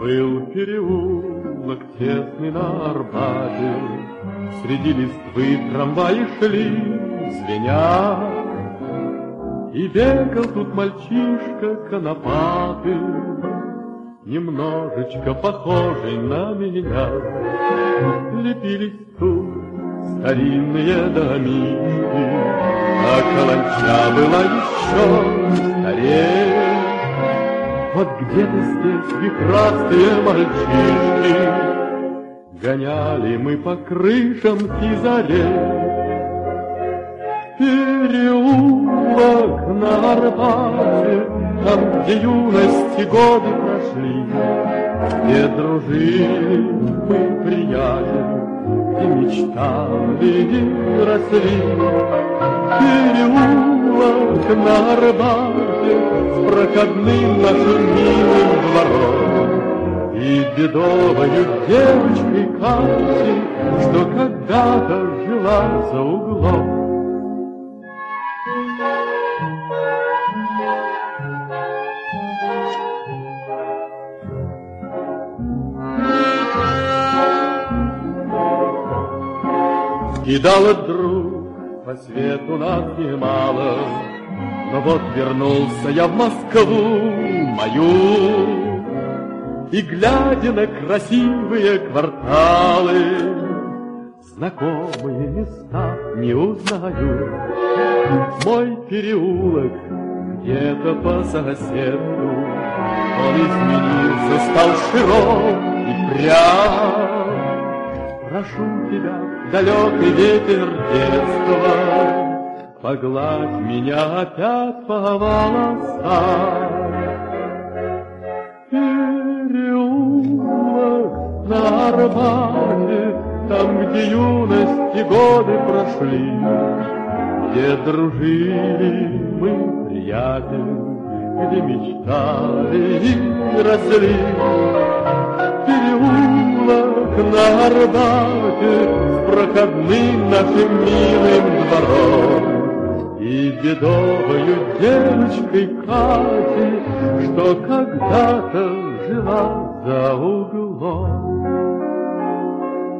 Был переулок тесный на Арбате, среди листвы трамваи шли, звеня. И бегал тут мальчишка конопатый, немножечко похожий на меня. Лепились тут старинные домишки, а каланча была еще старее. Вот где-то здесь вихрастые мальчишки гоняли мы по крышам физарей. Переулок на Арбате, там, где юности годы прошли, где дружили мы, приятель, и мечтали, и росли. Переулок на Арбате с проходным нашим милым двором и бедовою девочкой Катей, что когда-то жила за углом. Кидала друг по свету нас немало, но вот вернулся я в Москву мою, и, глядя на красивые кварталы, знакомые места не узнаю. Мой переулок где-то по соседству, он изменился, стал широк и прям. Прошу тебя, далекий ветер детства, погладь меня опять по волосам. Переулок на Арбате, там, где юности годы прошли, где дружили мы, приятель, где мечтали и росли. Переулок на Арбате с проходным нашим милым двором и бедовою девочкой Катей, что когда-то жила за углом.